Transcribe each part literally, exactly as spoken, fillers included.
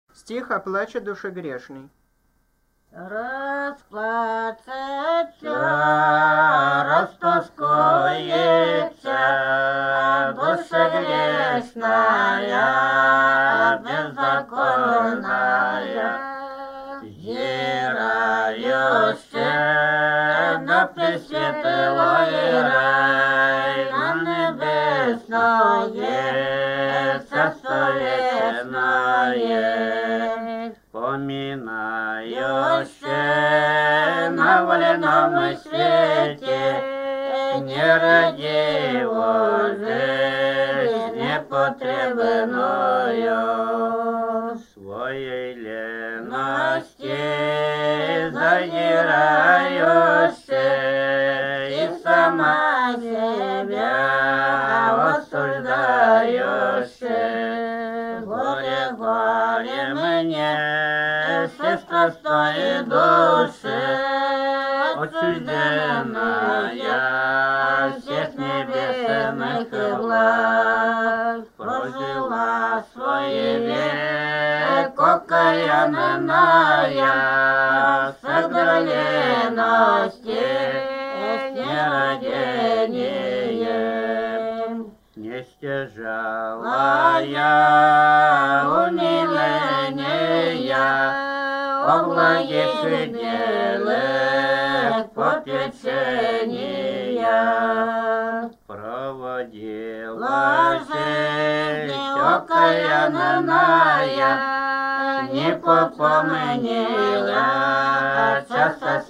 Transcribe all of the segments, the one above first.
Стих о плаче души грешной. Расплачется, растоскуется душа грешная, беззаконная, взирающая на пресветлый рай, на небесное царство вечное, поминающая на вольном свете нерадивую жизнь непотребную, своей ленности задирающая и сама себя осуждающая. Горе, горе мне, сестра, стоит души, отчужденная всех небесных благ, прожила свой век окаянная, согдаленности с нерадением. Не стяжала я умиления о благих делах попечения, проводила жизнь окаянная, не попомнила часа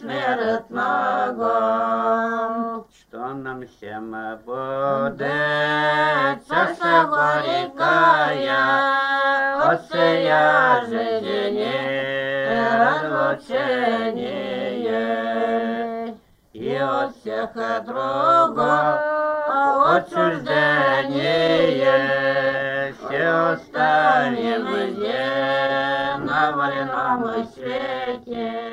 смертного. Что нам всем будет чаша горькая, от сия жизни разлучение, и от всех другого отчуждение, все оставим здесь на вольном свете.